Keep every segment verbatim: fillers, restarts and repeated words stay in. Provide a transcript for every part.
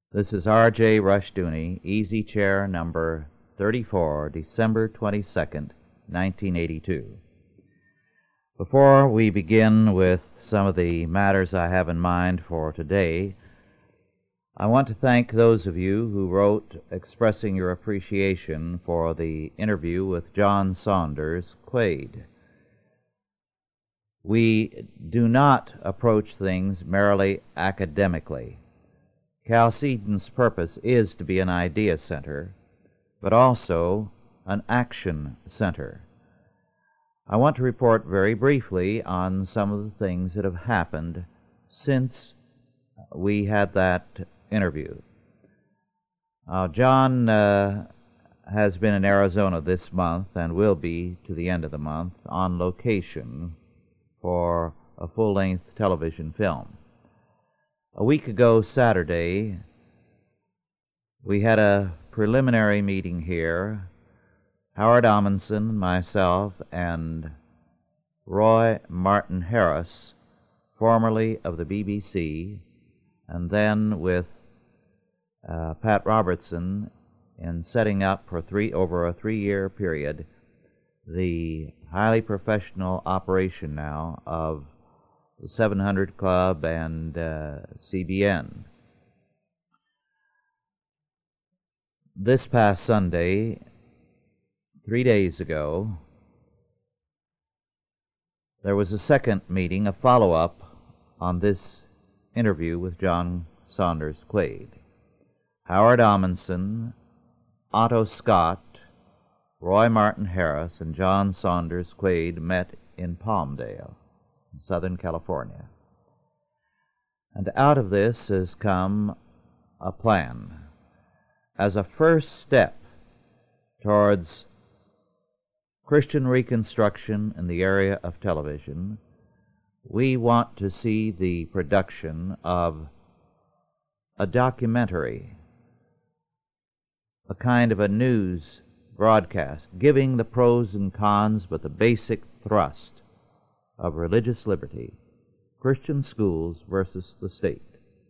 This is R J Rushdoony, Easy Chair number thirty-four, December twenty-second, nineteen eighty-two. Before we begin with some of the matters I have in mind for today, I want to thank those of you who wrote expressing your appreciation for the interview with John Saunders Quaid. We do not approach things merely academically. Chalcedon's purpose is to be an idea center, but also an action center. I want to report very briefly on some of the things that have happened since we had that interview. Uh, John uh, has been in Arizona this month and will be to the end of the month on location for a full-length television film. A week ago Saturday, we had a preliminary meeting here. Howard Amundsen, myself, and Roy Martin Harris, formerly of the B B C, and then with uh, Pat Robertson in setting up for three over a three-year period the highly professional operation now of the seven hundred Club and uh, C B N. This past Sunday, three days ago, there was a second meeting, a follow-up on this interview with John Saunders Quaid. Howard Amundsen, Otto Scott, Roy Martin Harris, and John Saunders Quaid met in Palmdale, Southern California. And out of this has come a plan. As a first step towards Christian reconstruction in the area of television, we want to see the production of a documentary, a kind of a news broadcast, giving the pros and cons but the basic thrust of religious liberty, Christian schools versus the state.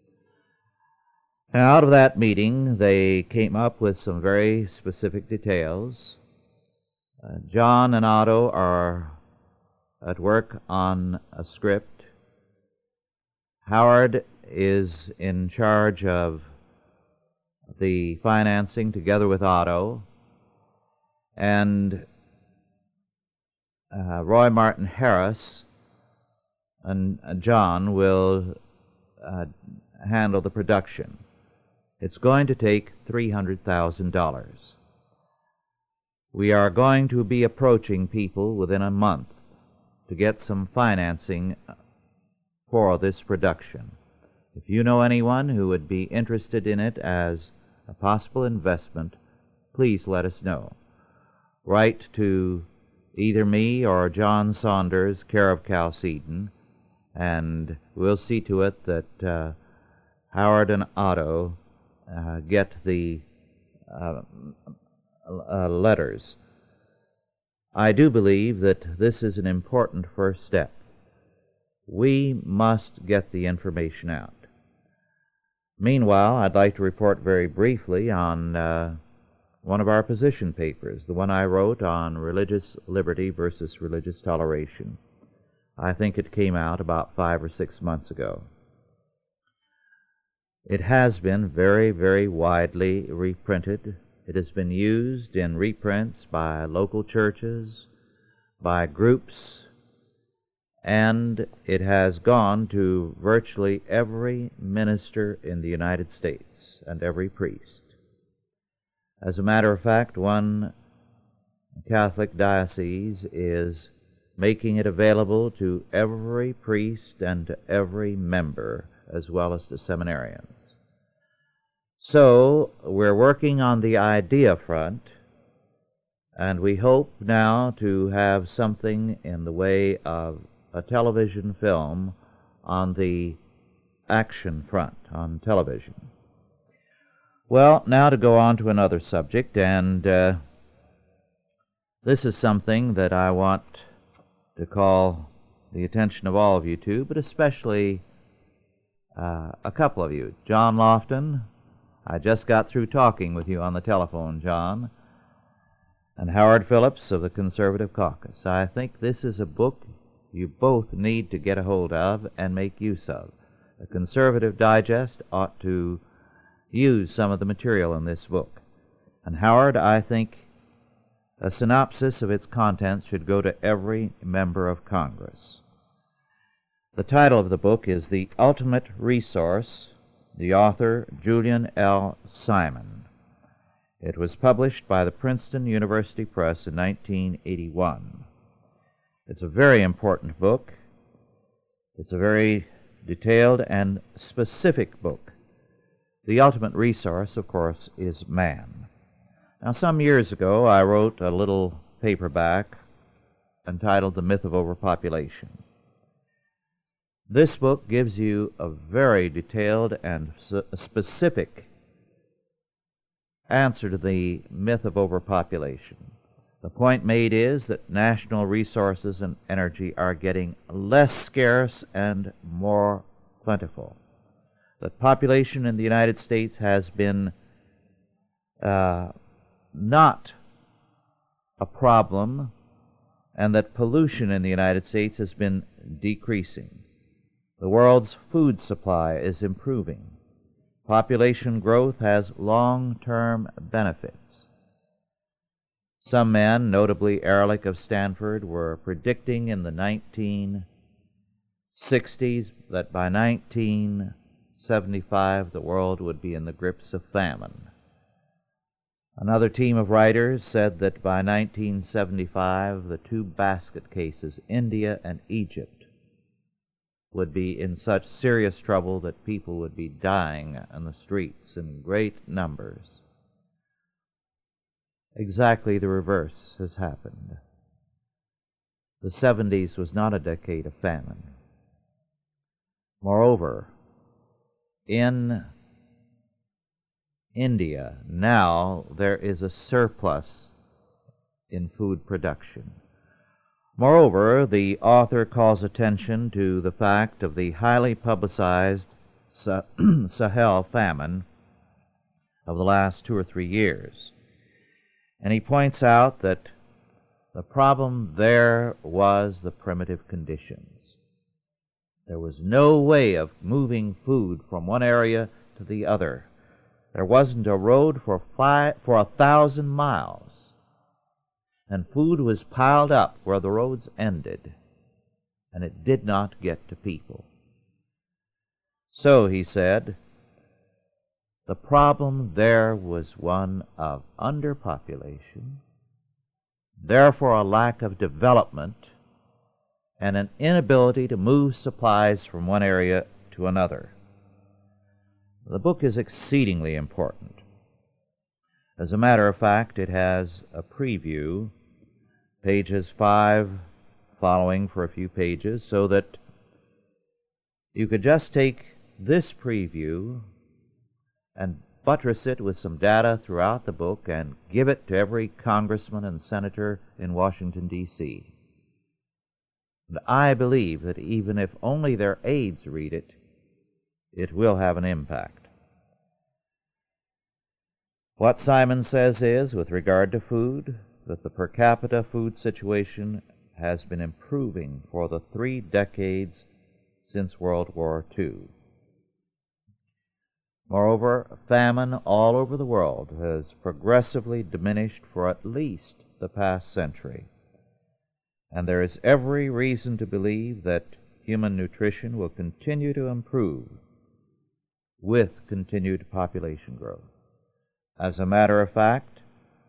And out of that meeting, they came up with some very specific details. Uh, John and Otto are at work on a script. Howard is in charge of the financing together with Otto, and Uh, Roy Martin Harris and uh, John will uh, handle the production. It's going to take three hundred thousand dollars. We are going to be approaching people within a month to get some financing for this production. If you know anyone who would be interested in it as a possible investment, please let us know. Write to either me or John Saunders, care of Chalcedon, and we'll see to it that uh, Howard and Otto uh, get the uh, uh, letters. I do believe that this is an important first step. We must get the information out. Meanwhile, I'd like to report very briefly on uh, one of our position papers, the one I wrote on religious liberty versus religious toleration. I think it came out about five or six months ago. It has been very, very widely reprinted. It has been used in reprints by local churches, by groups, and it has gone to virtually every minister in the United States and every priest. As a matter of fact, one Catholic diocese is making it available to every priest and to every member, as well as to seminarians. So, we're working on the idea front, and we hope now to have something in the way of a television film on the action front, on television. Well, now to go on to another subject, and uh, this is something that I want to call the attention of all of you to, but especially uh, a couple of you. John Lofton, I just got through talking with you on the telephone, John, and Howard Phillips of the Conservative Caucus. I think this is a book you both need to get a hold of and make use of. The Conservative Digest ought to use some of the material in this book. And Howard, I think a synopsis of its contents should go to every member of Congress. The title of the book is The Ultimate Resource, the author Julian L. Simon. It was published by the Princeton University Press in nineteen eighty-one. It's a very important book. It's a very detailed and specific book. The ultimate resource, of course, is man. Now, some years ago, I wrote a little paperback entitled The Myth of Overpopulation. This book gives you a very detailed and specific answer to the myth of overpopulation. The point made is that national resources and energy are getting less scarce and more plentiful. That population in the United States has been uh, not a problem, and that pollution in the United States has been decreasing. The world's food supply is improving. Population growth has long-term benefits. Some men, notably Ehrlich of Stanford, were predicting in the nineteen sixties that by nineteen seventy-five the world would be in the grips of famine. Another team of writers said that by nineteen seventy-five the two basket cases, India and Egypt, would be in such serious trouble that people would be dying on the streets in great numbers. Exactly the reverse has happened. The seventies was not a decade of famine. Moreover, in India now there is a surplus in food production. Moreover, the author calls attention to the fact of the highly publicized Sahel famine of the last two or three years. And he points out that the problem there was the primitive conditions. There was no way of moving food from one area to the other. There wasn't a road for five, for a thousand miles. And food was piled up where the roads ended, and it did not get to people. So, he said, the problem there was one of underpopulation, therefore a lack of development, and an inability to move supplies from one area to another. The book is exceedingly important. As a matter of fact, it has a preview, pages five following for a few pages, so that you could just take this preview and buttress it with some data throughout the book and give it to every congressman and senator in Washington, D C And I believe that even if only their aides read it, it will have an impact. What Simon says is, with regard to food, that the per capita food situation has been improving for the three decades since World War Two. Moreover, famine all over the world has progressively diminished for at least the past century, and there is every reason to believe that human nutrition will continue to improve with continued population growth. As a matter of fact,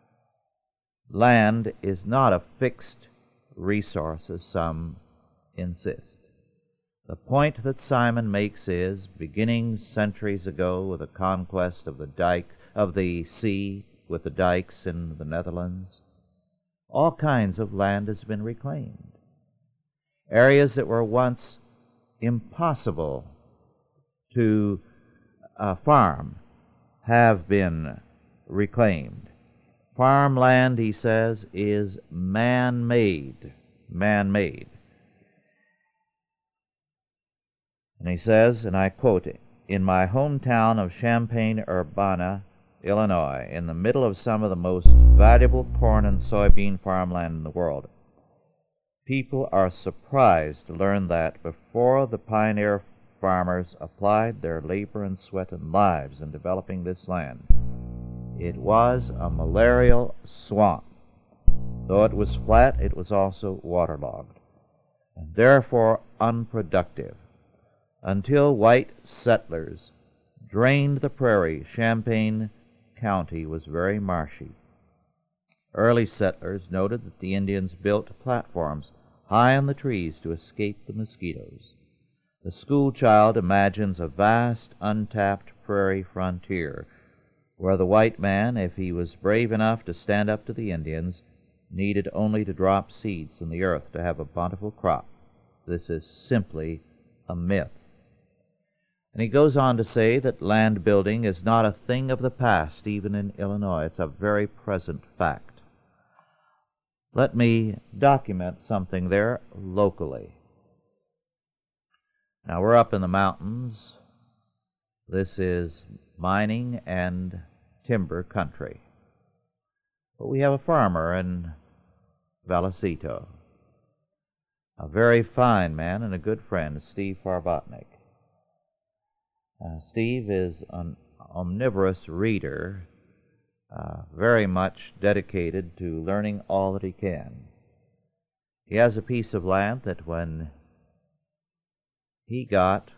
land is not a fixed resource, as some insist. The point that Simon makes is, beginning centuries ago with the conquest of the dike of the sea with the dikes in the Netherlands, all kinds of land has been reclaimed. Areas that were once impossible to uh, farm have been reclaimed. Farmland, he says, is man-made, man-made. And he says, and I quote, in my hometown of Champaign-Urbana, Illinois, in the middle of some of the most valuable corn and soybean farmland in the world. People are surprised to learn that before the pioneer farmers applied their labor and sweat and lives in developing this land, it was a malarial swamp. Though it was flat, it was also waterlogged, and therefore unproductive. Until white settlers drained the prairie, Champaign County was very marshy. Early settlers noted that the Indians built platforms high on the trees to escape the mosquitoes. The school child imagines a vast, untapped prairie frontier where the white man, if he was brave enough to stand up to the Indians, needed only to drop seeds in the earth to have a bountiful crop. This is simply a myth. And he goes on to say that land building is not a thing of the past, even in Illinois. It's a very present fact. Let me document something there locally. Now, we're up in the mountains. This is mining and timber country. But we have a farmer in Vallecito, a very fine man and a good friend, Steve Farbotnik. Uh, Steve is an omnivorous reader, uh, very much dedicated to learning all that he can. He has a piece of land that when he got,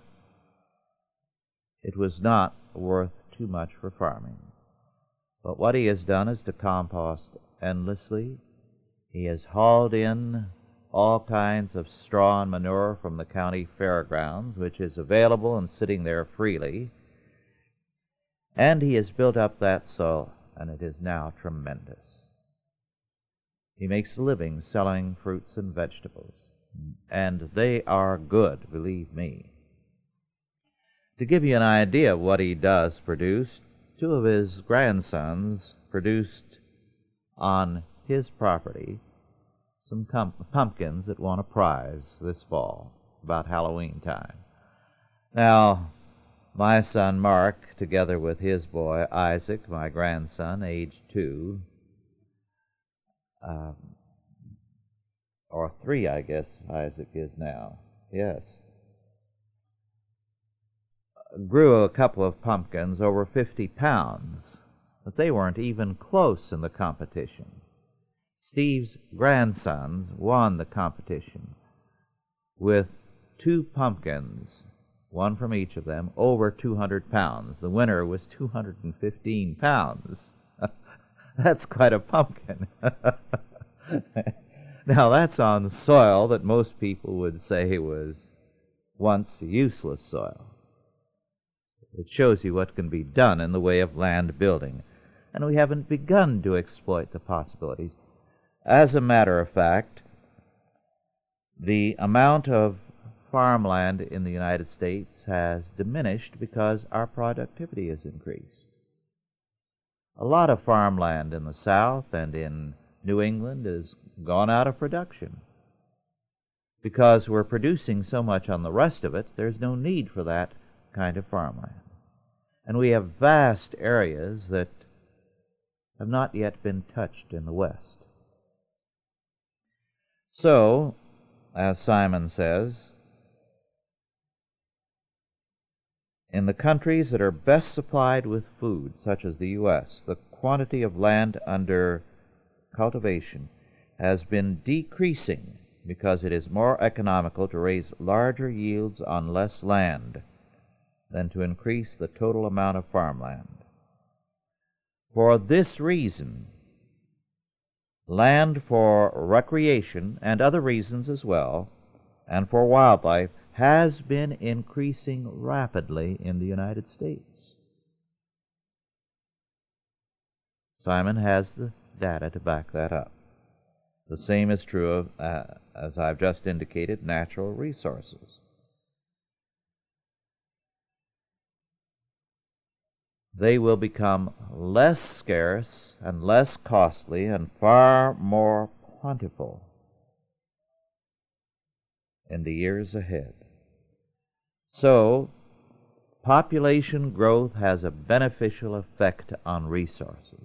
it was not worth too much for farming. But what he has done is to compost endlessly. He has hauled in all kinds of straw and manure from the county fairgrounds, which is available and sitting there freely. And he has built up that soil, and it is now tremendous. He makes a living selling fruits and vegetables, and they are good, believe me. To give you an idea of what he does produce, two of his grandsons produced on his property some pumpkins that won a prize this fall, about Halloween time. Now, my son Mark, together with his boy Isaac, my grandson, age two, um, or three, I guess Isaac is now, yes, grew a couple of pumpkins over fifty pounds, but they weren't even close in the competition. Steve's grandsons won the competition with two pumpkins, one from each of them, over two hundred pounds. The winner was two hundred fifteen pounds. That's quite a pumpkin. Now, that's on soil that most people would say was once useless soil. It shows you what can be done in the way of land building, and we haven't begun to exploit the possibilities. As a matter of fact, the amount of farmland in the United States has diminished because our productivity has increased. A lot of farmland in the South and in New England has gone out of production. Because we're producing so much on the rest of it, there's no need for that kind of farmland. And we have vast areas that have not yet been touched in the West. So, as Simon says, in the countries that are best supplied with food, such as the U S, the quantity of land under cultivation has been decreasing because it is more economical to raise larger yields on less land than to increase the total amount of farmland. For this reason, land for recreation and other reasons as well, and for wildlife, has been increasing rapidly in the United States. Simon has the data to back that up. The same is true of, uh, as I've just indicated, natural resources. They will become less scarce and less costly and far more plentiful in the years ahead. So, population growth has a beneficial effect on resources.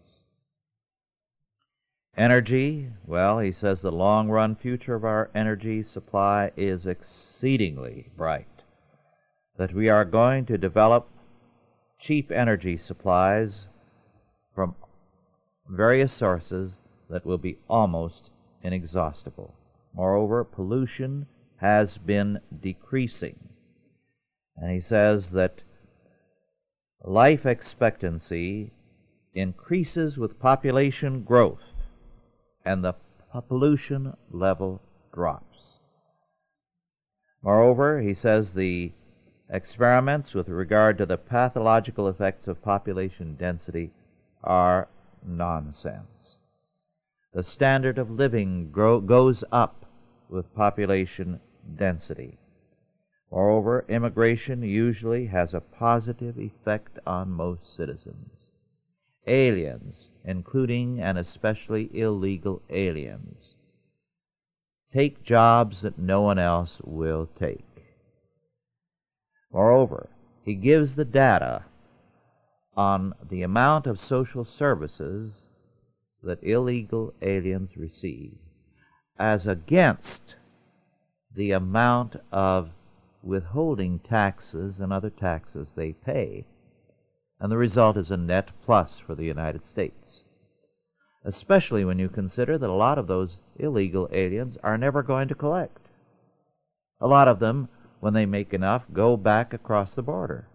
Energy, well, he says the long-run future of our energy supply is exceedingly bright, that we are going to develop cheap energy supplies from various sources that will be almost inexhaustible. Moreover, pollution has been decreasing. And he says that life expectancy increases with population growth, and the pollution level drops. Moreover, he says the experiments with regard to the pathological effects of population density are nonsense. The standard of living grow, goes up with population density. Moreover, immigration usually has a positive effect on most citizens. Aliens, including and especially illegal aliens, take jobs that no one else will take. Moreover, he gives the data on the amount of social services that illegal aliens receive as against the amount of withholding taxes and other taxes they pay, and the result is a net plus for the United States, especially when you consider that a lot of those illegal aliens are never going to collect. A lot of them, when they make enough, go back across the border.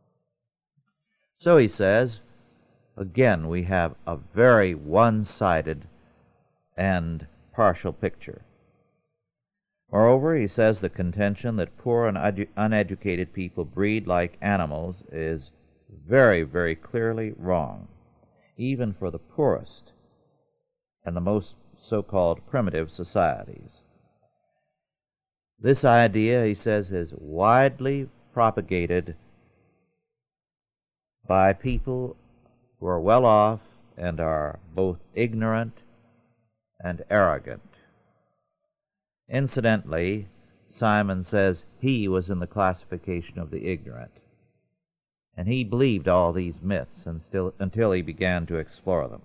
So he says, again, we have a very one-sided and partial picture. Moreover, he says the contention that poor and unedu- uneducated people breed like animals is very, very clearly wrong, even for the poorest and the most so-called primitive societies. This idea, he says, is widely propagated by people who are well off and are both ignorant and arrogant. Incidentally, Simon says he was in the classification of the ignorant, and he believed all these myths until, until he began to explore them.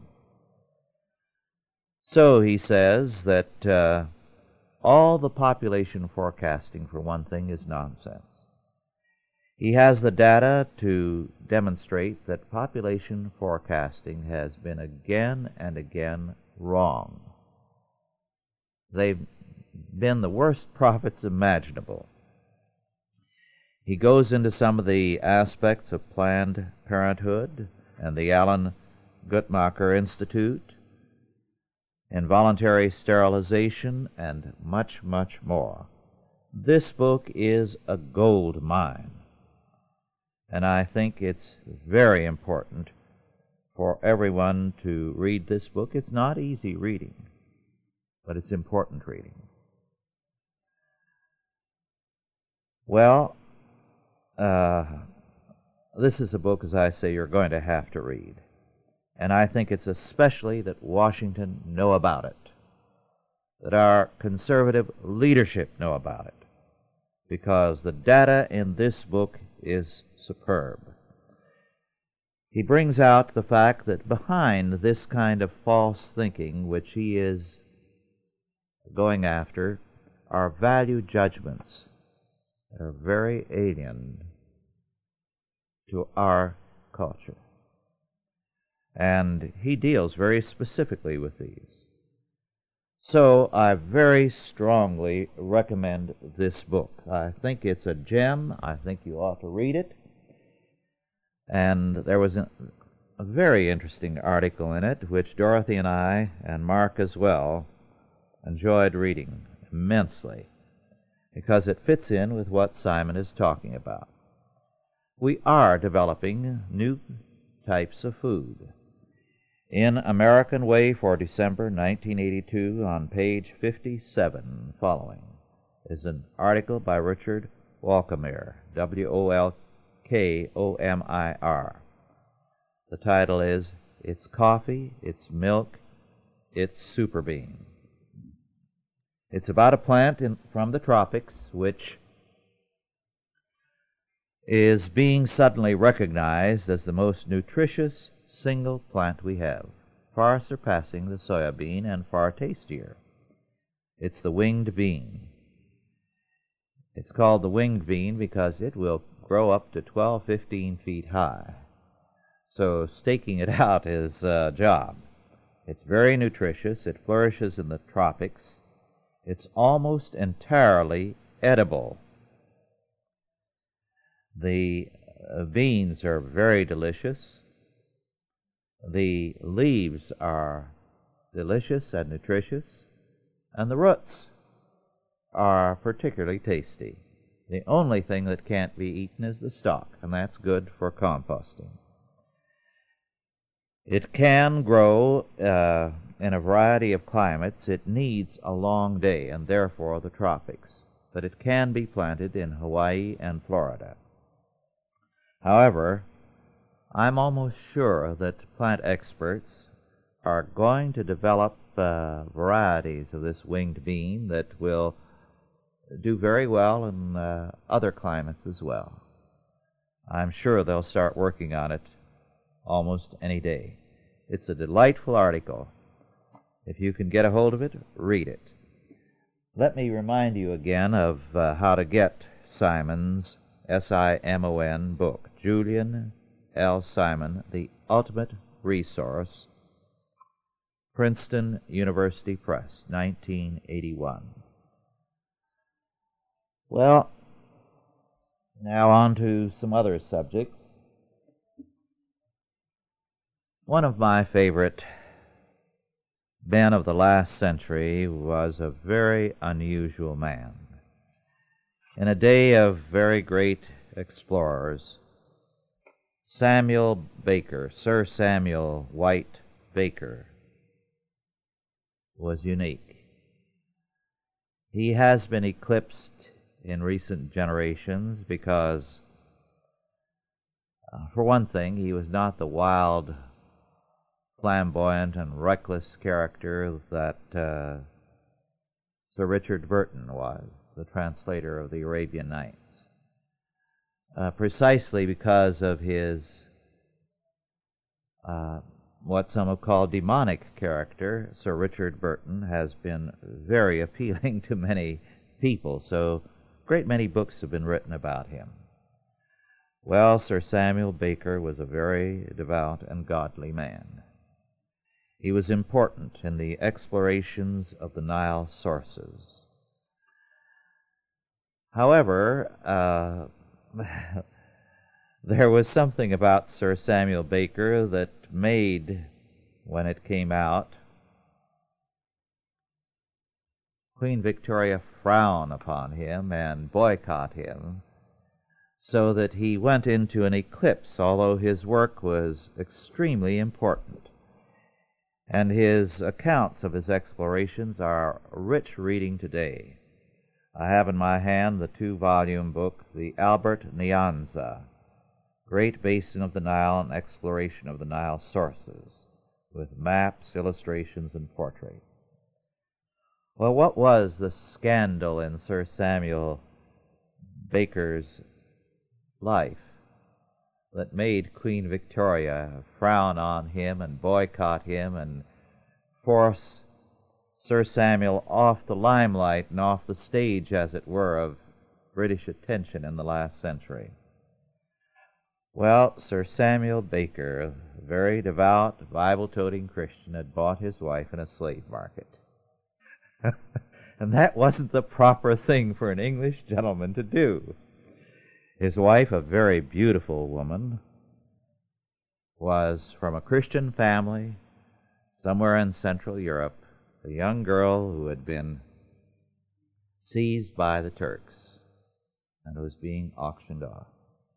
So he says that uh, all the population forecasting, for one thing, is nonsense. He has the data to demonstrate that population forecasting has been again and again wrong. They've been the worst prophets imaginable. He goes into some of the aspects of Planned Parenthood and the Alan Guttmacher Institute, involuntary sterilization, and much, much more. This book is a gold mine, and I think it's very important for everyone to read this book. It's not easy reading, but it's important reading. Well, uh, this is a book, as I say, you're going to have to read. And I think it's especially that Washington know about it, that our conservative leadership know about it, because the data in this book is superb. He brings out the fact that behind this kind of false thinking, which he is going after, are value judgments that are very alien to our culture. And he deals very specifically with these. So I very strongly recommend this book. I think it's a gem. I think you ought to read it. And there was a, a very interesting article in it, which Dorothy and I, and Mark as well, enjoyed reading immensely, because it fits in with what Simon is talking about. We are developing new types of food. In American Way for December nineteen eighty-two, on page fifty-seven following, is an article by Richard Wolkomir, W O L K O M I R. The title is, It's Coffee, It's Milk, It's Super Bean. It's about a plant in, from the tropics, which is being suddenly recognized as the most nutritious single plant we have, far surpassing the soya bean and far tastier. It's the winged bean. It's called the winged bean because it will grow up to twelve, fifteen feet high. So staking it out is a job. It's very nutritious. It flourishes in the tropics. It's almost entirely edible. The uh, beans are very delicious. The leaves are delicious and nutritious. And the roots are particularly tasty. The only thing that can't be eaten is the stalk, and that's good for composting. It can grow uh, in a variety of climates. It needs a long day, and therefore the tropics, but it can be planted in Hawaii and Florida. However, I'm almost sure that plant experts are going to develop uh, varieties of this winged bean that will do very well in uh, other climates as well. I'm sure they'll start working on it almost any day. It's a delightful article. If you can get a hold of it, read it. Let me remind you again of uh, how to get Simon's, S I M O N, book, Julian L. Simon, The Ultimate Resource, Princeton University Press, nineteen eighty-one. Well, now on to some other subjects. One of my favorite men of the last century was a very unusual man. In a day of very great explorers, Samuel Baker, Sir Samuel White Baker, was unique. He has been eclipsed in recent generations because, uh, for one thing, he was not the wild, flamboyant, and reckless character that uh, Sir Richard Burton was, the translator of the Arabian Nights. Uh, precisely because of his, uh, what some have called demonic character, Sir Richard Burton has been very appealing to many people, so a great many books have been written about him. Well, Sir Samuel Baker was a very devout and godly man. He was important in the explorations of the Nile sources. However, uh, there was something about Sir Samuel Baker that made, when it came out, Queen Victoria frown upon him and boycott him, so that he went into an eclipse, although his work was extremely important. And his accounts of his explorations are rich reading today. I have in my hand the two-volume book, the Albert Nyanza, Great Basin of the Nile and Exploration of the Nile Sources, with maps, illustrations, and portraits. Well, what was the scandal in Sir Samuel Baker's life that made Queen Victoria frown on him and boycott him and force Sir Samuel off the limelight and off the stage, as it were, of British attention in the last century? Well, Sir Samuel Baker, a very devout, Bible-toting Christian, had bought his wife in a slave market. And that wasn't the proper thing for an English gentleman to do. His wife, a very beautiful woman, was from a Christian family somewhere in Central Europe, a young girl who had been seized by the Turks and was being auctioned off.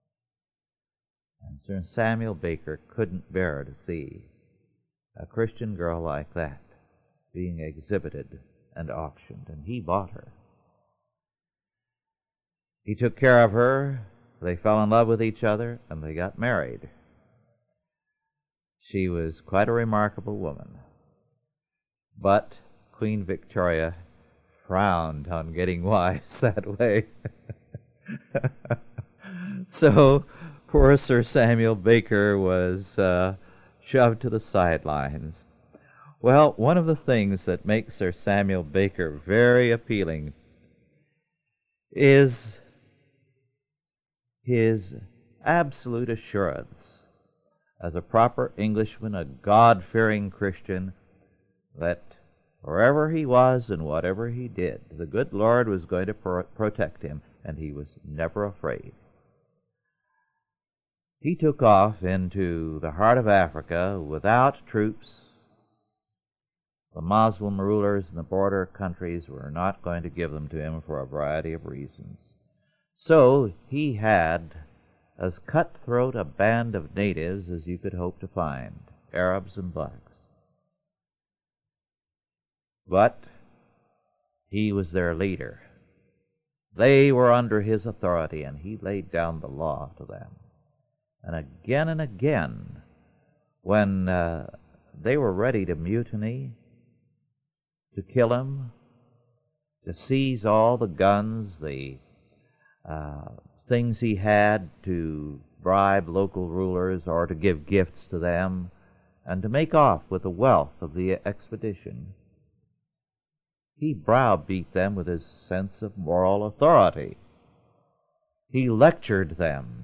And Sir Samuel Baker couldn't bear to see a Christian girl like that being exhibited and auctioned, and he bought her. He took care of her, they fell in love with each other, and they got married. She was quite a remarkable woman. But Queen Victoria frowned on getting wives that way. So poor Sir Samuel Baker was uh, shoved to the sidelines. Well, one of the things that makes Sir Samuel Baker very appealing is his absolute assurance as a proper Englishman, a God-fearing Christian, that wherever he was and whatever he did, the good Lord was going to pro- protect him, and he was never afraid. He took off into the heart of Africa without troops. The Muslim rulers in the border countries were not going to give them to him for a variety of reasons. So he had as cutthroat a band of natives as you could hope to find, Arabs and blacks. But he was their leader. They were under his authority, and he laid down the law to them. And again and again, when uh, they were ready to mutiny, to kill him, to seize all the guns, the uh, things he had, to bribe local rulers or to give gifts to them, and to make off with the wealth of the expedition, he browbeat them with his sense of moral authority. He lectured them,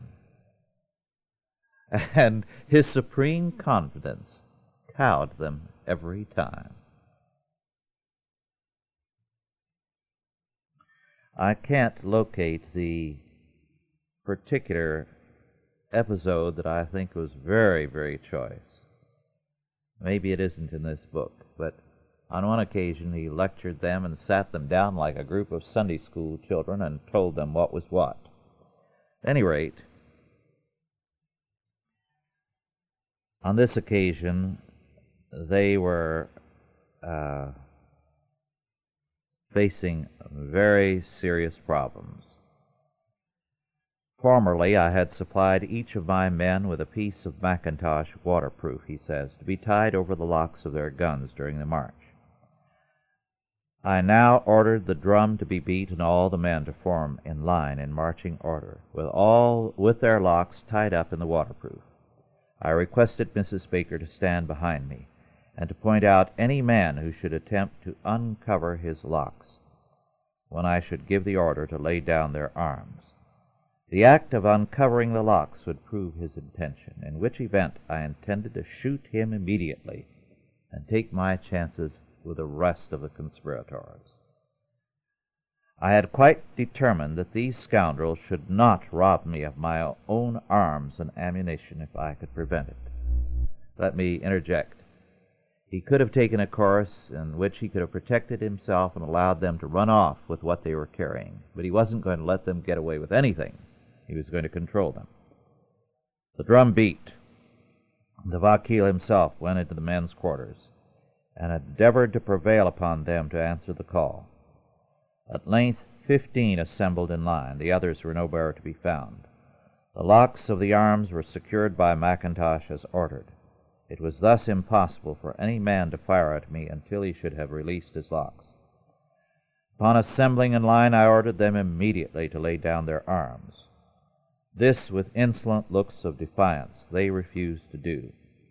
and his supreme confidence cowed them every time. I can't locate the particular episode that I think was very, very choice. Maybe it isn't in this book, but on one occasion he lectured them and sat them down like a group of Sunday school children and told them what was what. At any rate, on this occasion they were uh, facing very serious problems. Formerly, I had supplied each of my men with a piece of mackintosh waterproof, he says, to be tied over the locks of their guns during the march. I now ordered the drum to be beat and all the men to form in line in marching order, with all with their locks tied up in the waterproof. I requested Missus Baker to stand behind me, and to point out any man who should attempt to uncover his locks, when I should give the order to lay down their arms. The act of uncovering the locks would prove his intention, in which event I intended to shoot him immediately and take my chances with the rest of the conspirators. I had quite determined that these scoundrels should not rob me of my own arms and ammunition if I could prevent it. Let me interject. He could have taken a course in which he could have protected himself and allowed them to run off with what they were carrying, but he wasn't going to let them get away with anything. He was going to control them. The drum beat. The vakil himself went into the men's quarters and endeavored to prevail upon them to answer the call. At length fifteen assembled in line. The others were nowhere to be found. The locks of the arms were secured by Mackintosh as ordered. It was thus impossible for any man to fire at me until he should have released his locks. Upon assembling in line, I ordered them immediately to lay down their arms. This, with insolent looks of defiance, they refused to do.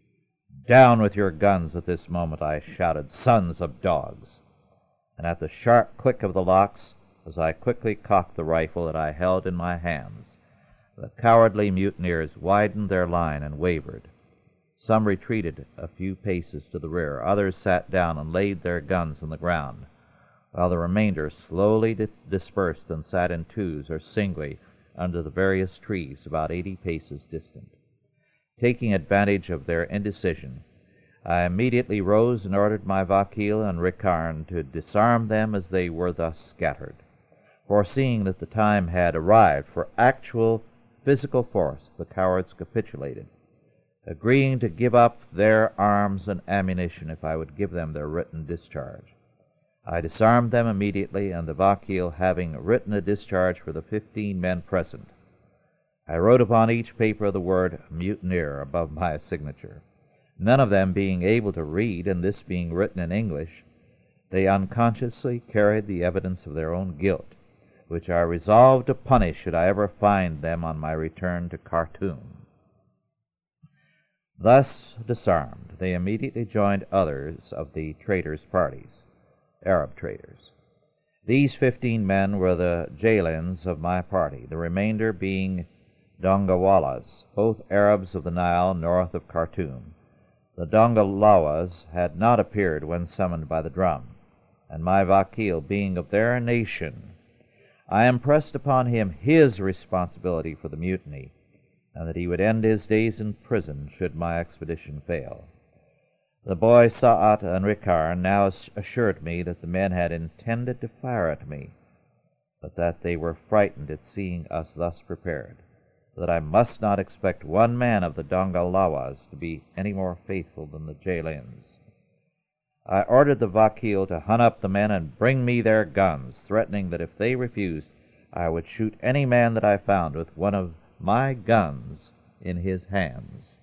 "Down with your guns at this moment," I shouted, "sons of dogs!" And at the sharp click of the locks, as I quickly cocked the rifle that I held in my hands, the cowardly mutineers widened their line and wavered. Some retreated a few paces to the rear. Others sat down and laid their guns on the ground, while the remainder slowly di- dispersed and sat in twos or singly under the various trees about eighty paces distant. Taking advantage of their indecision, I immediately rose and ordered my vakil and rikarn to disarm them as they were thus scattered. Foreseeing that the time had arrived for actual physical force, the cowards capitulated, agreeing to give up their arms and ammunition if I would give them their written discharge. I disarmed them immediately, and the vakil, having written a discharge for the fifteen men present, I wrote upon each paper the word "mutineer" above my signature. None of them being able to read, and this being written in English, they unconsciously carried the evidence of their own guilt, which I resolved to punish should I ever find them on my return to Khartoum. Thus disarmed, they immediately joined others of the traders' parties, Arab traders. These fifteen men were the Jailins of my party, the remainder being Dongawalas, both Arabs of the Nile north of Khartoum. The Dongalawas had not appeared when summoned by the drum, and my vakil being of their nation, I impressed upon him his responsibility for the mutiny, and that he would end his days in prison should my expedition fail. The boy Sa'at and Rikar now assured me that the men had intended to fire at me, but that they were frightened at seeing us thus prepared, that I must not expect one man of the Dongalawas to be any more faithful than the Jailins. I ordered the vakil to hunt up the men and bring me their guns, threatening that if they refused, I would shoot any man that I found with one of my guns in his hands.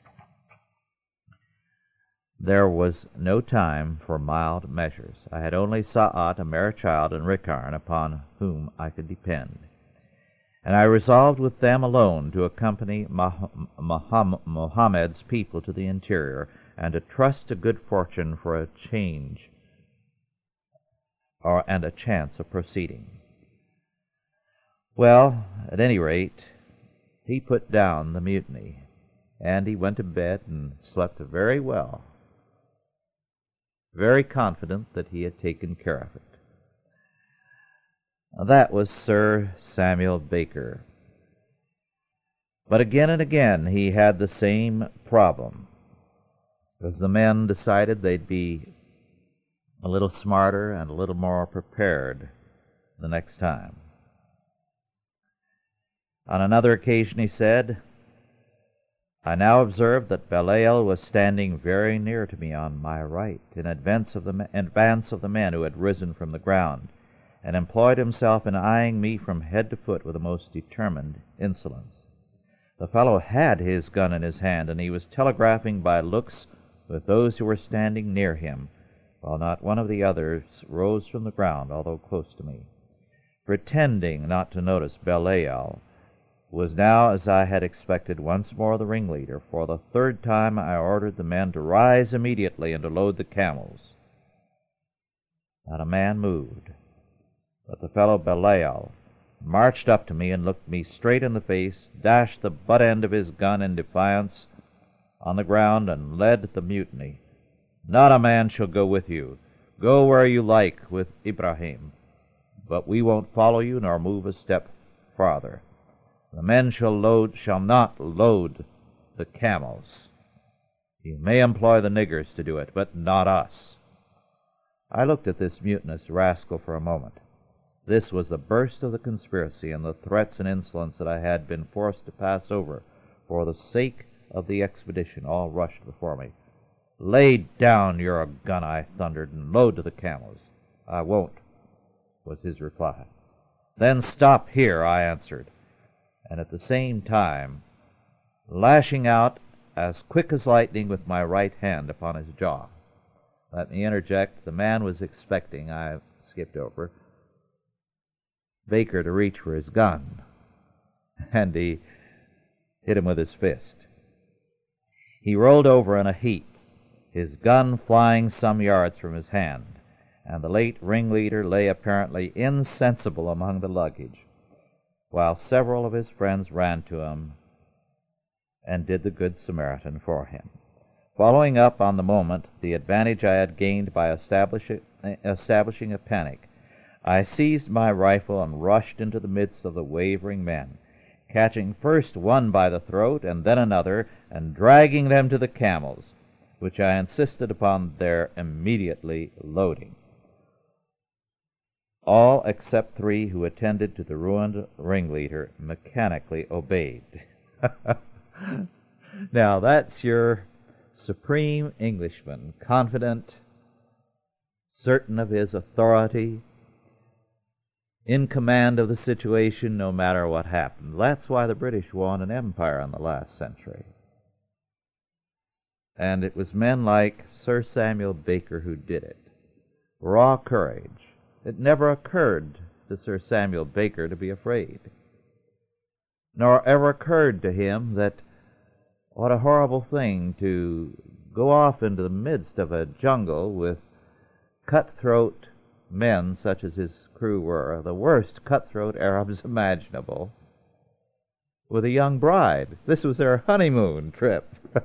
There was no time for mild measures. I had only Sa'at, a mere child, and Rikarn, upon whom I could depend, and I resolved with them alone to accompany Mohammed's people to the interior, and to trust to good fortune for a change or and a chance of proceeding. Well, at any rate, he put down the mutiny, and he went to bed and slept very well, very confident that he had taken care of it. That was Sir Samuel Baker. But again and again he had the same problem, because the men decided they'd be a little smarter and a little more prepared the next time. On another occasion he said, I now observed that Belial was standing very near to me on my right, in advance of the, in advance of the men who had risen from the ground, and employed himself in eyeing me from head to foot with the most determined insolence. The fellow had his gun in his hand, and he was telegraphing by looks with those who were standing near him, while not one of the others rose from the ground, although close to me. Pretending not to notice, Belial was now, as I had expected, once more the ringleader. For the third time I ordered the men to rise immediately and to load the camels. Not a man moved, but the fellow Belial marched up to me and looked me straight in the face, dashed the butt end of his gun in defiance on the ground, and led the mutiny. Not a man shall go with you. Go where you like with Ibrahim, but we won't follow you nor move a step farther. The men shall load, shall not load the camels. You may employ the niggers to do it, but not us. I looked at this mutinous rascal for a moment. This was the burst of the conspiracy, and the threats and insolence that I had been forced to pass over for the sake of the expedition all rushed before me. Lay down your gun, I thundered, and load to the camels. I won't, was his reply. Then stop here, I answered, and at the same time lashing out as quick as lightning with my right hand upon his jaw. Let me interject, the man was expecting, I skipped over, Baker to reach for his gun, and he hit him with his fist. He rolled over in a heap, his gun flying some yards from his hand, and the late ringleader lay apparently insensible among the luggage, while several of his friends ran to him and did the Good Samaritan for him. Following up on the moment the advantage I had gained by establish establishing a panic, I seized my rifle and rushed into the midst of the wavering men, catching first one by the throat and then another, and dragging them to the camels, which I insisted upon their immediately loading. All except three who attended to the ruined ringleader mechanically obeyed. Now that's your supreme Englishman, confident, certain of his authority, in command of the situation no matter what happened. That's why the British won an empire in the last century. And it was men like Sir Samuel Baker who did it. Raw courage. It never occurred to Sir Samuel Baker to be afraid. Nor ever occurred to him that what a horrible thing to go off into the midst of a jungle with cutthroat men such as his crew were, the worst cutthroat Arabs imaginable, with a young bride. This was their honeymoon trip.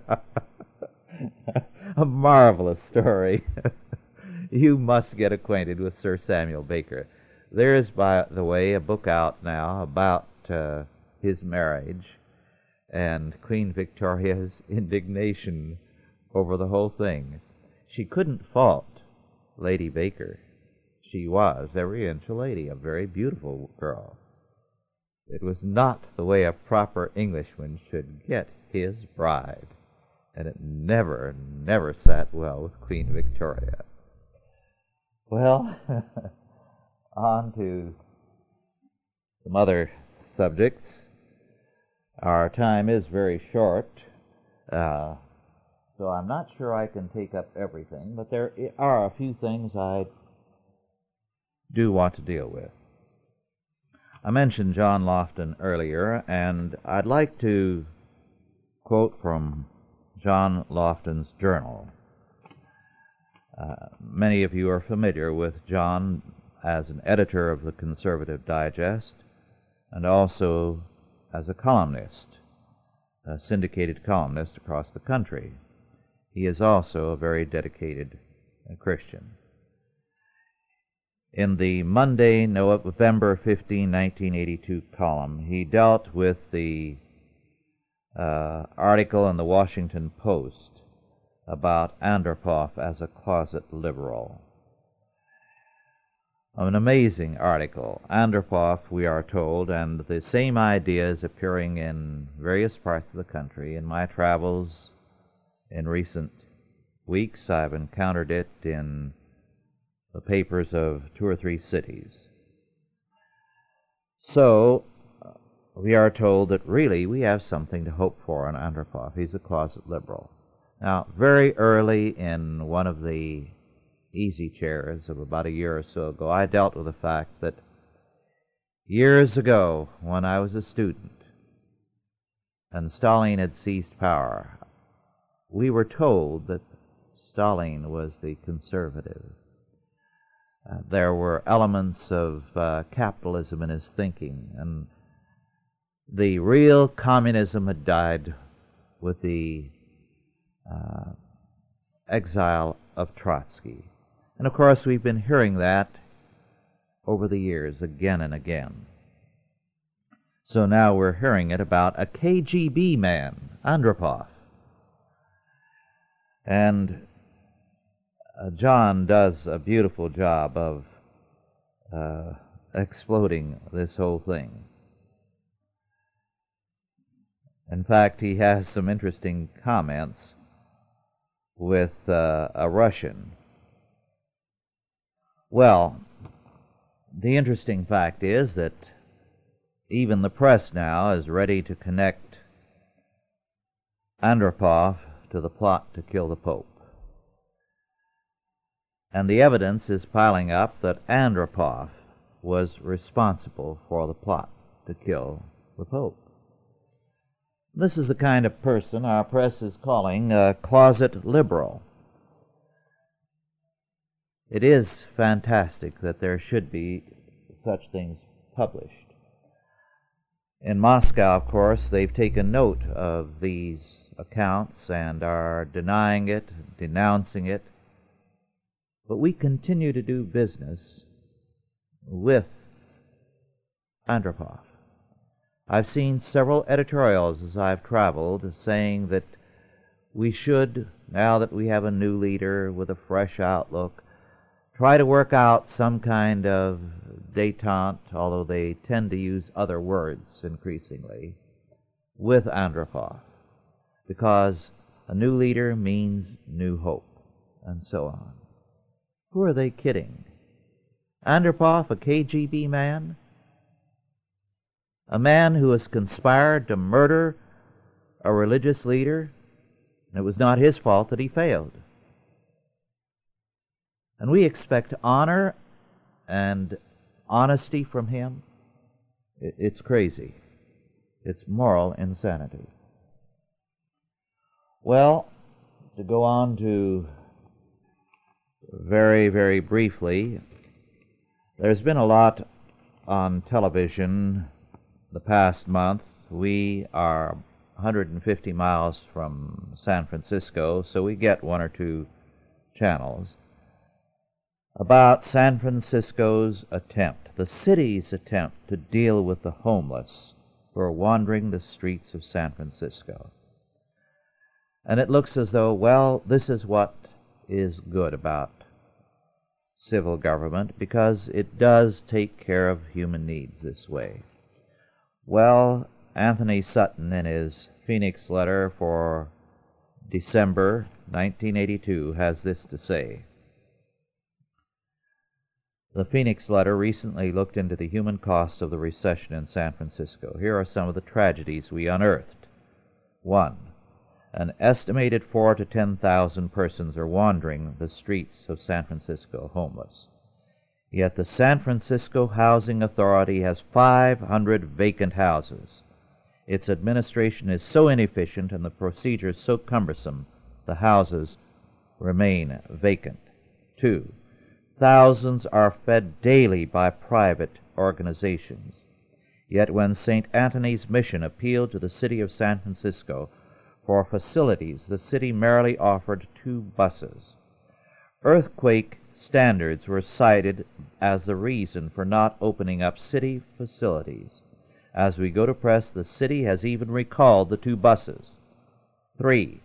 A marvelous story. You must get acquainted with Sir Samuel Baker. There is, by the way, a book out now about uh, his marriage and Queen Victoria's indignation over the whole thing. She couldn't fault Lady Baker. She was every inch a lady, a very beautiful girl. It was not the way a proper Englishman should get his bride, and it never, never sat well with Queen Victoria. Well, on to some other subjects. Our time is very short, uh, so I'm not sure I can take up everything, but there are a few things I do want to deal with. I mentioned John Lofton earlier, and I'd like to quote from John Lofton's journal. Uh, many of you are familiar with John as an editor of the Conservative Digest and also as a columnist, a syndicated columnist across the country. He is also a very dedicated uh, Christian. In the Monday, November fifteenth, nineteen eighty-two column, he dealt with the uh, article in the Washington Post about Andropov as a closet liberal. An amazing article. Andropov, we are told, and the same idea is appearing in various parts of the country. In my travels in recent weeks, I've encountered it in the papers of two or three cities. So, we are told that really we have something to hope for in Andropov. He's a closet liberal. Now, very early in one of the easy chairs of about a year or so ago, I dealt with the fact that years ago, when I was a student and Stalin had seized power, we were told that Stalin was the conservative. Uh, there were elements of uh, capitalism in his thinking, and the real communism had died with the uh, exile of Trotsky. And of course, we've been hearing that over the years again and again. So now we're hearing it about a K G B man, Andropov. And uh, John does a beautiful job of uh, exploding this whole thing. In fact, he has some interesting comments with uh, a Russian. Well, the interesting fact is that even the press now is ready to connect Andropov to the plot to kill the Pope. And the evidence is piling up that Andropov was responsible for the plot to kill the Pope. This is the kind of person our press is calling a closet liberal. It is fantastic that there should be such things published. In Moscow, of course, they've taken note of these accounts and are denying it, denouncing it. But we continue to do business with Andropov. I've seen several editorials as I've traveled saying that we should, now that we have a new leader with a fresh outlook, try to work out some kind of détente, although they tend to use other words increasingly, with Andropov, because a new leader means new hope, and so on. Who are they kidding? Andropov, a K G B man? A man who has conspired to murder a religious leader, and it was not his fault that he failed. And we expect honor and honesty from him, it's crazy. It's moral insanity. Well, to go on to very, very briefly, there's been a lot on television the past month. We are one hundred fifty miles from San Francisco, so we get one or two channels about San Francisco's attempt, the city's attempt to deal with the homeless who are wandering the streets of San Francisco. And it looks as though, well, this is what is good about civil government, because it does take care of human needs this way. Well, Anthony Sutton, in his Phoenix letter for December nineteen eighty-two, has this to say. The Phoenix letter recently looked into the human cost of the recession in San Francisco. Here are some of the tragedies we unearthed. One, an estimated four to ten thousand persons are wandering the streets of San Francisco homeless. Yet the San Francisco Housing Authority has five hundred vacant houses. Its administration is so inefficient and the procedures so cumbersome, the houses remain vacant. Two, thousands are fed daily by private organizations. Yet when Saint Anthony's Mission appealed to the city of San Francisco for facilities, the city merely offered two buses. Earthquake standards were cited as the reason for not opening up city facilities. As we go to press, the city has even recalled the two buses. Three,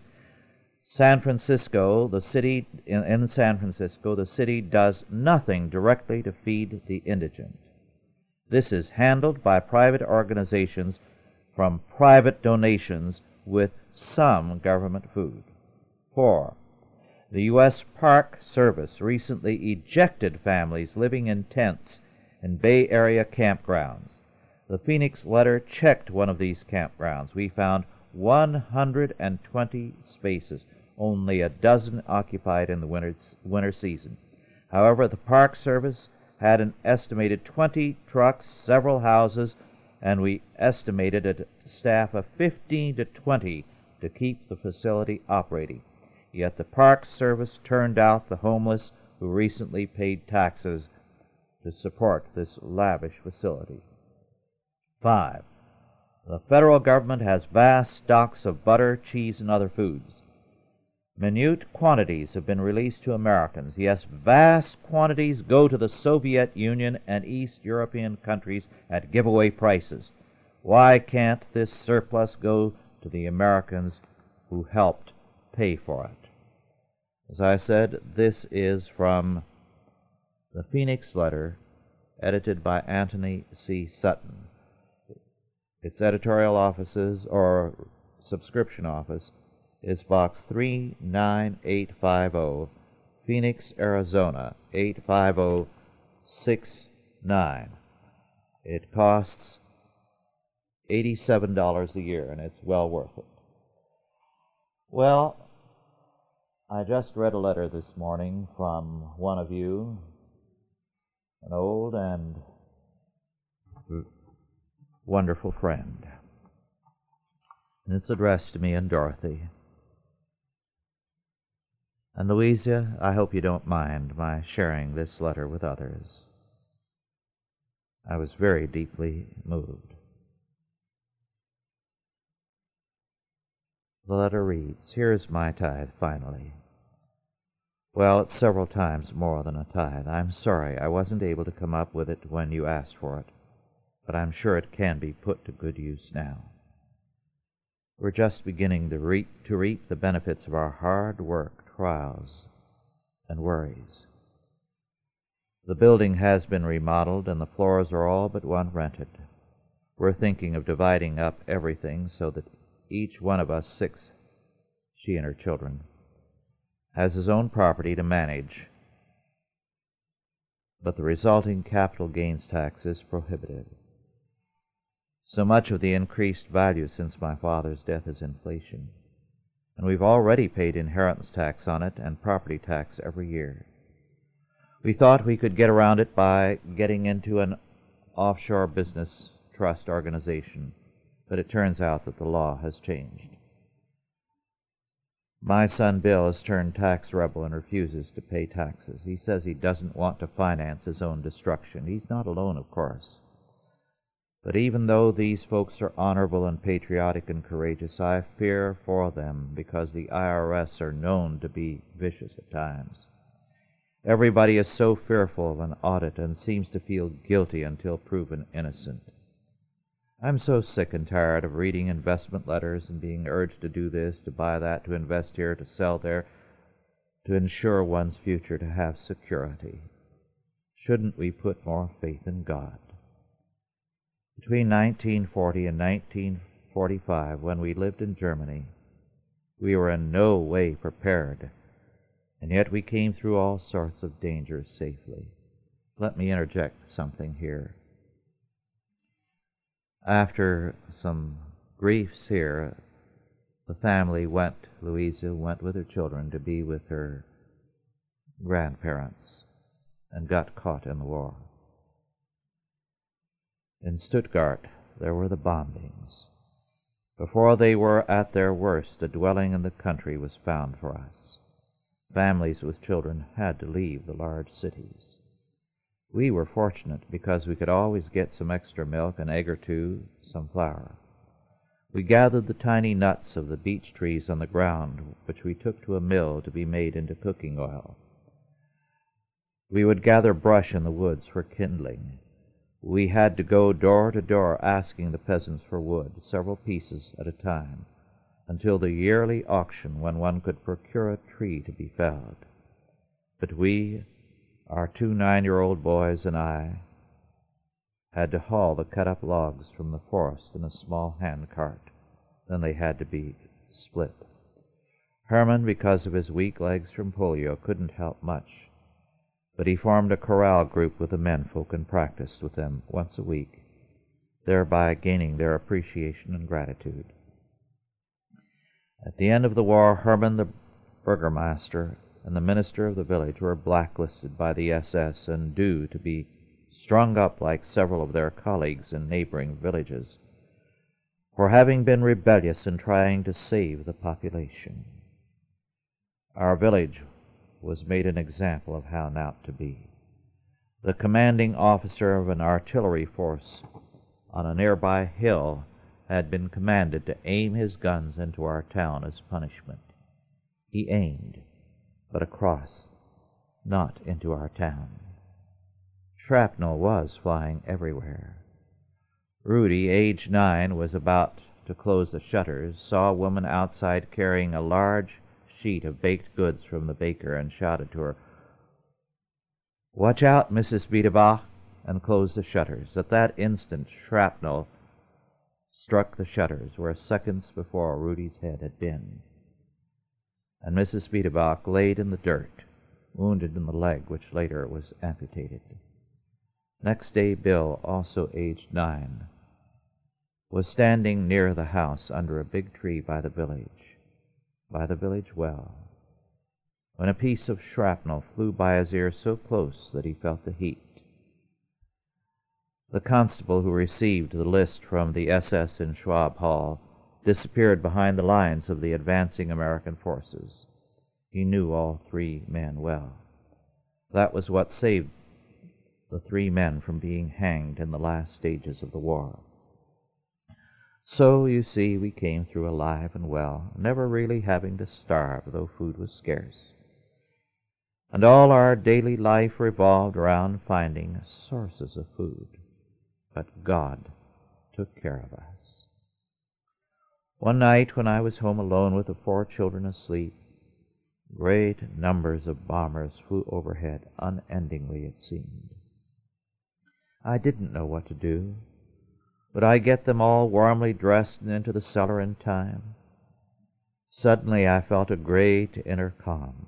San Francisco, the city, in, in San Francisco, the city does nothing directly to feed the indigent. This is handled by private organizations from private donations with some government food. Four, the U S Park Service recently ejected families living in tents in Bay Area campgrounds. The Phoenix letter checked one of these campgrounds. We found one hundred twenty spaces, only a dozen occupied in the winter, winter season. However, the Park Service had an estimated twenty trucks, several houses, and we estimated a staff of fifteen to twenty to keep the facility operating. Yet the Park Service turned out the homeless who recently paid taxes to support this lavish facility. Five, the federal government has vast stocks of butter, cheese, and other foods. Minute quantities have been released to Americans. Yes, vast quantities go to the Soviet Union and East European countries at giveaway prices. Why can't this surplus go to the Americans who helped pay for it? As I said, this is from the Phoenix letter, edited by Anthony C. Sutton. Its editorial offices, or subscription office, is Box three nine eight five zero, Phoenix, Arizona, eight five zero six nine. It costs eighty-seven dollars a year, and it's well worth it. Well, I just read a letter this morning from one of you, an old and wonderful friend. And it's addressed to me and Dorothy. And Louisa, I hope you don't mind my sharing this letter with others. I was very deeply moved. The letter reads, "Here's my tithe, finally. Well, it's several times more than a tithe. I'm sorry I wasn't able to come up with it when you asked for it, but I'm sure it can be put to good use now. We're just beginning to reap, to reap the benefits of our hard work, trials, and worries. The building has been remodeled, and the floors are all but one rented. We're thinking of dividing up everything so that each one of us, six, she and her children, has his own property to manage, but the resulting capital gains tax is prohibitive. So much of the increased value since my father's death is inflation, and we've already paid inheritance tax on it and property tax every year. We thought we could get around it by getting into an offshore business trust organization, but it turns out that the law has changed. My son Bill has turned tax rebel and refuses to pay taxes. He says he doesn't want to finance his own destruction. He's not alone, of course. But even though these folks are honorable and patriotic and courageous, I fear for them because the I R S are known to be vicious at times. Everybody is so fearful of an audit and seems to feel guilty until proven innocent. I'm so sick and tired of reading investment letters and being urged to do this, to buy that, to invest here, to sell there, to ensure one's future, to have security. Shouldn't we put more faith in God? Between nineteen forty and nineteen forty-five, when we lived in Germany, we were in no way prepared, and yet we came through all sorts of dangers safely. Let me interject something here. After some griefs here, the family went, Louisa went with her children to be with her grandparents and got caught in the war. In Stuttgart, there were the bombings. Before they were at their worst, a dwelling in the country was found for us. Families with children had to leave the large cities. We were fortunate because we could always get some extra milk, an egg or two, some flour. We gathered the tiny nuts of the beech trees on the ground, which we took to a mill to be made into cooking oil. We would gather brush in the woods for kindling. We had to go door to door asking the peasants for wood, several pieces at a time, until the yearly auction when one could procure a tree to be felled. But we, our two nine-year-old boys and I, had to haul the cut-up logs from the forest in a small hand cart. Then they had to be split. Herman, because of his weak legs from polio, couldn't help much, but he formed a chorale group with the menfolk and practiced with them once a week, thereby gaining their appreciation and gratitude. At the end of the war, Herman, the burgomaster, and the minister of the village were blacklisted by the S S and due to be strung up like several of their colleagues in neighboring villages for having been rebellious in trying to save the population. Our village was made an example of how not to be. The commanding officer of an artillery force on a nearby hill had been commanded to aim his guns into our town as punishment. He aimed, but across, not into our town. Shrapnel was flying everywhere. Rudy, age nine, was about to close the shutters, saw a woman outside carrying a large sheet of baked goods from the baker, and shouted to her, "Watch out, Missus Biederbach," and closed the shutters. At that instant, shrapnel struck the shutters where seconds before Rudy's head had been, and Missus Biederbach laid in the dirt, wounded in the leg, which later was amputated. Next day, Bill, also aged nine, was standing near the house under a big tree by the village, by the village well, when a piece of shrapnel flew by his ear so close that he felt the heat. The constable who received the list from the S S in Schwab Hall disappeared behind the lines of the advancing American forces. He knew all three men well. That was what saved the three men from being hanged in the last stages of the war. So, you see, we came through alive and well, never really having to starve, though food was scarce. And all our daily life revolved around finding sources of food. But God took care of us. One night when I was home alone with the four children asleep, great numbers of bombers flew overhead, unendingly it seemed. I didn't know what to do. Would I get them all warmly dressed and into the cellar in time? Suddenly I felt a great inner calm,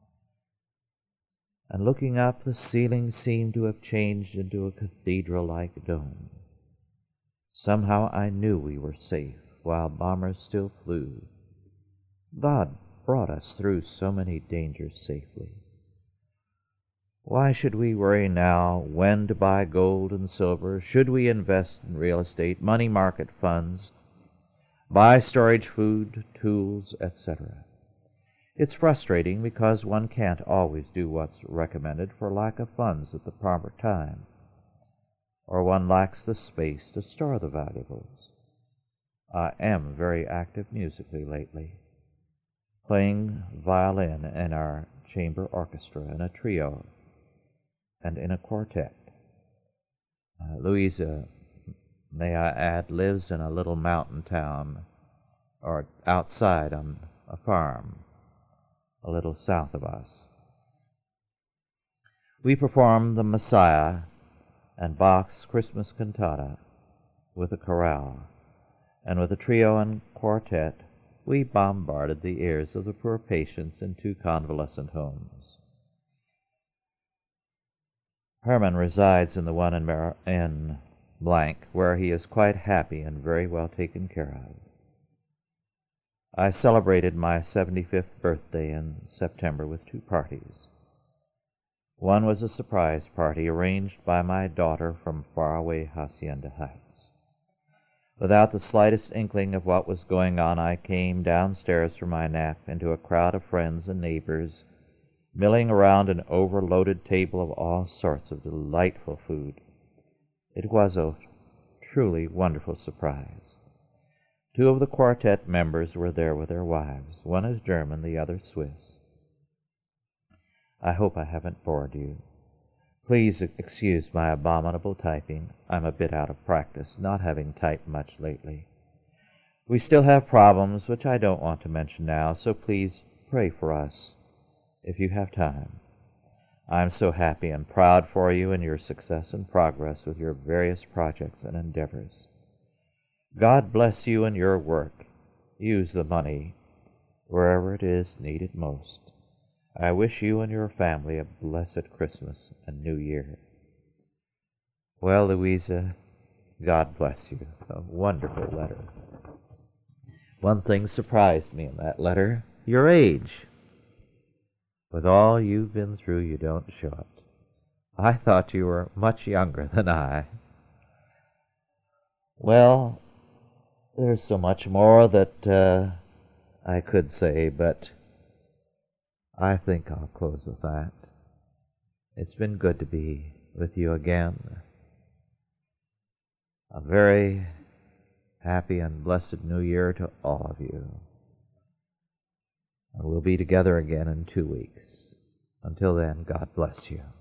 and looking up, the ceiling seemed to have changed into a cathedral-like dome. Somehow I knew we were safe while bombers still flew. God brought us through so many dangers safely. Why should we worry now when to buy gold and silver? Should we invest in real estate, money market funds, buy storage food, tools, et cetera? It's frustrating because one can't always do what's recommended for lack of funds at the proper time, or one lacks the space to store the valuables. I am very active musically lately, playing violin in our chamber orchestra, in a trio, and in a quartet. Uh, Louisa, may I add, lives in a little mountain town, or outside on a farm, a little south of us. We performed the Messiah and Bach's Christmas cantata with a chorale, and with a trio and quartet we bombarded the ears of the poor patients in two convalescent homes. Herman resides in the one in, Mar- in blank, where he is quite happy and very well taken care of. I celebrated my seventy-fifth birthday in September with two parties. One was a surprise party arranged by my daughter from faraway Hacienda Heights. Without the slightest inkling of what was going on, I came downstairs from my nap into a crowd of friends and neighbors milling around an overloaded table of all sorts of delightful food. It was a truly wonderful surprise. Two of the quartet members were there with their wives. One is German, the other Swiss. I hope I haven't bored you. Please excuse my abominable typing. I'm a bit out of practice, not having typed much lately. We still have problems which I don't want to mention now, so please pray for us if you have time. I'm so happy and proud for you in your success and progress with your various projects and endeavors. God bless you in your work. Use the money wherever it is needed most. I wish you and your family a blessed Christmas and New Year. Well, Louisa, God bless you. A wonderful letter. One thing surprised me in that letter, your age. With all you've been through, you don't show it. I thought you were much younger than I. Well, there's so much more that uh, I could say, but I think I'll close with that. It's been good to be with you again. A very happy and blessed New Year to all of you. And we'll be together again in two weeks. Until then, God bless you.